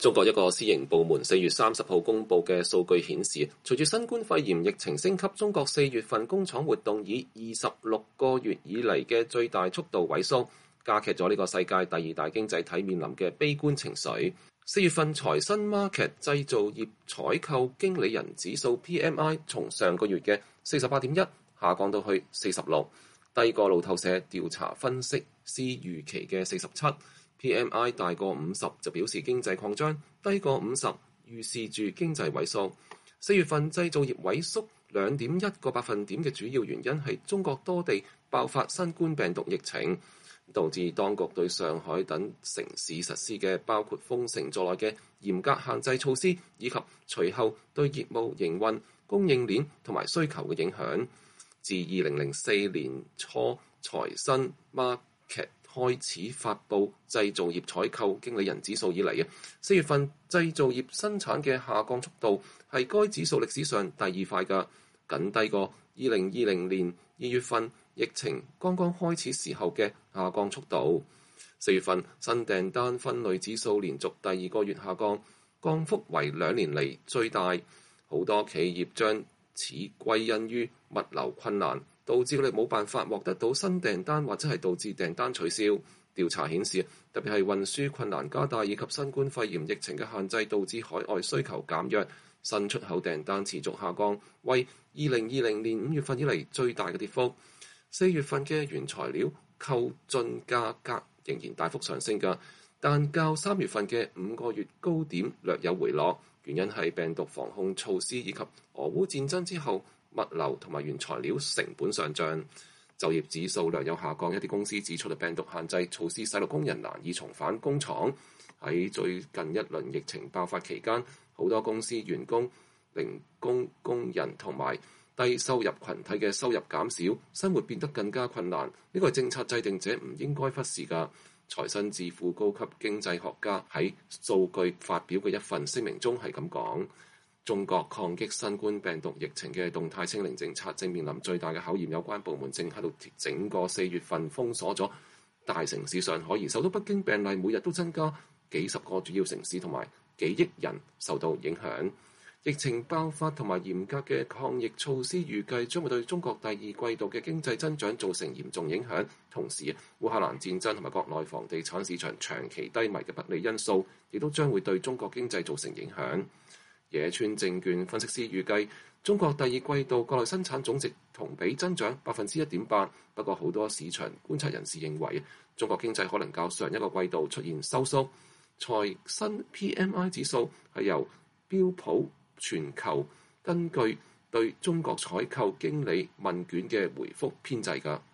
中國一個私營部門4月30號公佈嘅數據顯示，隨住新冠肺炎疫情升級，中國4月份工廠活動以26個月以嚟嘅最大速度萎縮，加劇咗呢個世界第二大經濟體面臨嘅悲觀情緒。4月份財新 Market 製造業採購經理人指數 PMI 從上個月嘅48.1下降到去46，低過路透社調查分析師預期嘅47。PMI 大過50就表示經濟擴張，低過50預示住經濟萎縮。4月份製造業萎縮2.1個百分點嘅主要原因係中國多地爆發新冠病毒疫情，導致當局對上海等城市實施嘅包括封城在內嘅嚴格限制措施，以及隨後對業務營運、供應鏈同埋需求嘅影響。自2004年初財新 Market開始發布製造業採購經理人指數以嚟嘅4月份製造業生產嘅下降速度係該指數歷史上第二快嘅，僅低過2020年2月份疫情剛剛開始時候嘅下降速度。4月份新訂單分類指數連續第二個月下降，降幅為2年嚟最大。好多企業將此歸因於物流困難，導致佢哋冇辦法獲得到新訂單，或者係導致訂單取消。調查顯示，特別係運輸困難加大以及新冠肺炎疫情嘅限制，導致海外需求減弱，新出口訂單持續下降，為2020年5月份以嚟最大嘅跌幅。4月份嘅原材料購進價格仍然大幅上升㗎，但較3月份嘅5個月高點略有回落，原因係病毒防控措施以及俄烏戰爭之後物流同埋原材料成本上漲。就業指數略有下降，一啲公司指出嘅病毒限制措施使到工人難以重返工廠。喺最近一輪疫情爆發期間，好多公司員工、零工工人同埋低收入群體嘅收入減少，生活變得更加困難。呢個係政策制定者唔應該忽視㗎。財新智庫高級經濟學家喺數據發表嘅一份聲明中係咁講：中國抗擊新冠病毒疫情嘅動態清零政策正面臨最大嘅考驗，有關部門正喺度整個4月份封鎖咗大城市上海，而首都北京病例每日都增加，幾十個主要城市同埋幾億人受到影響。疫情爆發同埋嚴格嘅抗疫措施預計將會對中國第二季度嘅經濟增長造成嚴重影響，同時烏克蘭戰爭同埋國內房地產市場長期低迷嘅不利因素，亦都將會對中國經濟造成影響。野村證券分析師預計，中國第二季度國內生產總值同比增長1.8%，不過好多市場觀察人士認為，中國經濟可能較上一個季度出現收縮。財新 PMI 指數係由標普全球根據對中國採購經理問卷嘅回覆編製㗎。